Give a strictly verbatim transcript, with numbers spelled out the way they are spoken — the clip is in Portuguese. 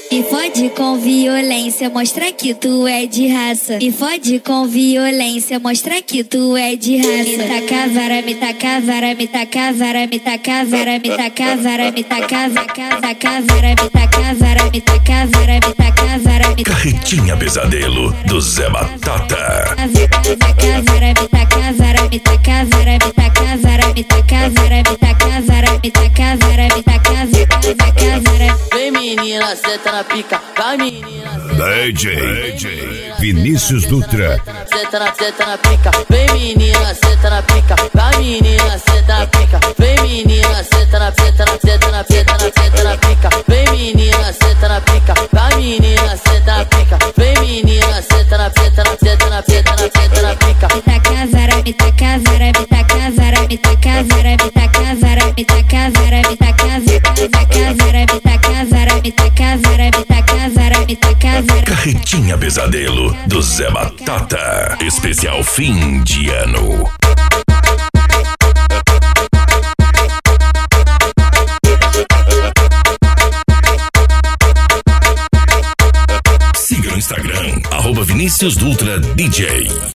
Me fode com violência, mostra que tu é de raça. Me fode com violência, mostra que tu é de raça. Me taca vara, me taca vara, me taca vara, me taca vara, me taca vara, me taca vara, taca vara, me taca vara, me taca vara, me taca vara, me Carretinha Pesadelo do Zé Batata. taca vara, me taca vara, me taca vara, me taca vara, me taca vara, me taca vara, me taca vara, me taca vara, taca vara. Vem menina, senta na pica, vai menina. D J Vinícius Dutra. Senta na, senta na pica, vem menina, senta na pica, vai menina, senta na pica, vem menina, senta na, senta na, senta na, senta na, senta na pica, vem menina, senta na pica, vai menina, senta na pica, vem menina, senta na, senta na, senta na, senta na, senta na pica. Me taca vara, me taca vara, me taca vara, me taca vara, me taca vara, me taca vara, me taca vara, me taca vara, me taca vara, me taca vara, me taca vara. Carretinha Pesadelo do Zé Batata. Especial fim de ano. Siga no Instagram, arroba Vinícius Dutra D J.